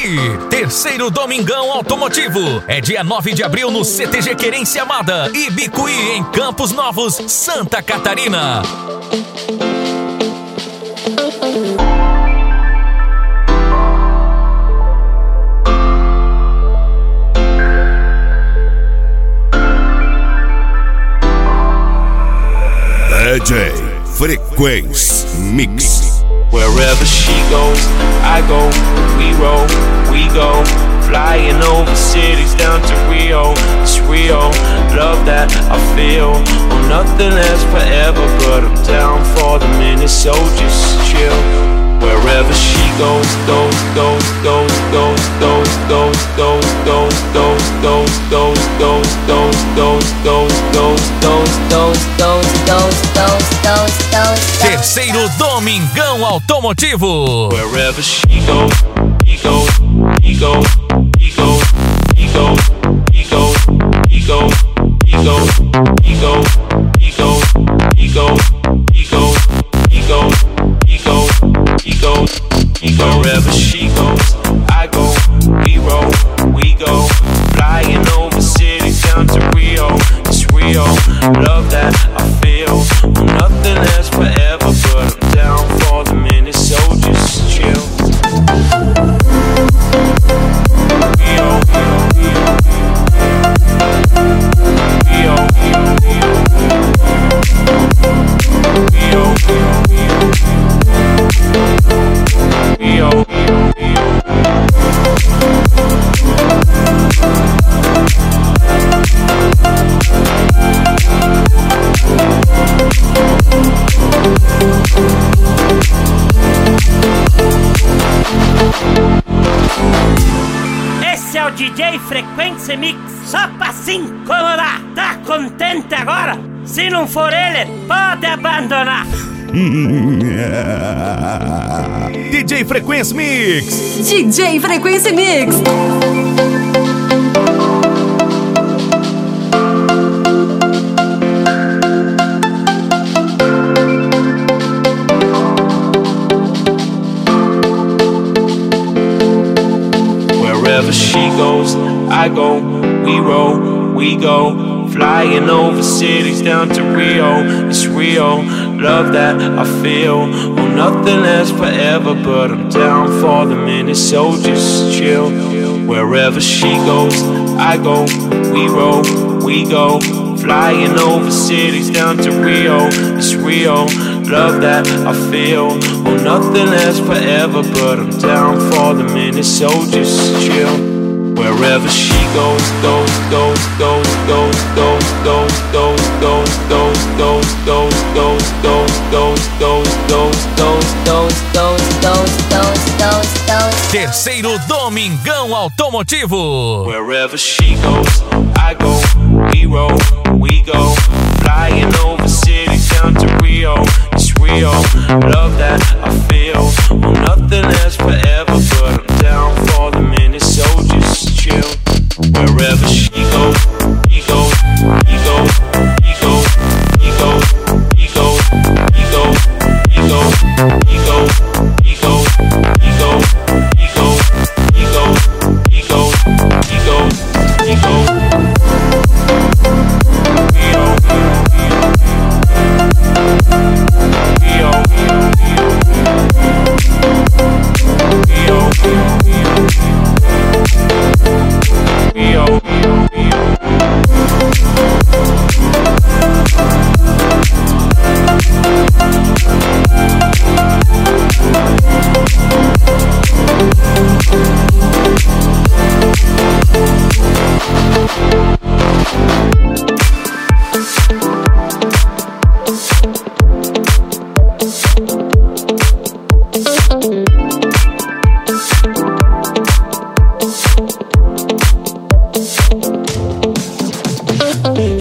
aí! Terceiro Domingão Automotivo. É dia 9 de abril no CTG Querência Amada e Bicuí, em Campos Novos, Santa Catarina. DJ Frequency Mix. Wherever she goes, I go, we roll, we go. Flying over cities down to Rio, it's Rio. Love that I feel, oh nothing lasts forever, but I'm down for the minute, so just chill. Wherever she goes, goes, goes, goes, goes, goes, goes, goes, goes, goes, goes, goes, goes, goes, goes, goes, goes, goes, goes, goes. Terceiro Domingão Automotivo. Wherever she goes, he goes, he goes, he goes, he goes, he goes, he goes, he goes, he goes, he goes, he goes, he goes, he goes, he goes, he goes, he goes. Wherever she goes, I go, we roll, we go. Flying over cities down to Rio, it's Rio. Love that I feel, oh nothing lasts forever, but I'm down for the minute, so just chill. Rio, Rio, Rio, Rio, Rio, Rio. Esse é o DJ Frequency Mix, só pra se incomodar. Tá contente agora? Se não for ele, pode abandonar. DJ Frequency Mix. DJ Frequency Mix. Wherever she goes, I go, we roll, we go. Flying over cities down to Rio, it's Rio. Love that I feel, oh nothing lasts forever, but I'm down for the minute, so just chill. Wherever she goes, I go, we roll, we go. Flying over cities down to Rio, it's Rio. Love that I feel, oh nothing lasts forever, but I'm down for the minute, so just chill. Wherever she goes, goes, goes, goes, goes, goes, goes, goes, goes, goes, goes, goes, goes, goes, goes, goes. Terceiro Domingão Automotivo. Wherever she goes, I go, we roll, we go. Flying over cities down to Rio, it's Rio. Love that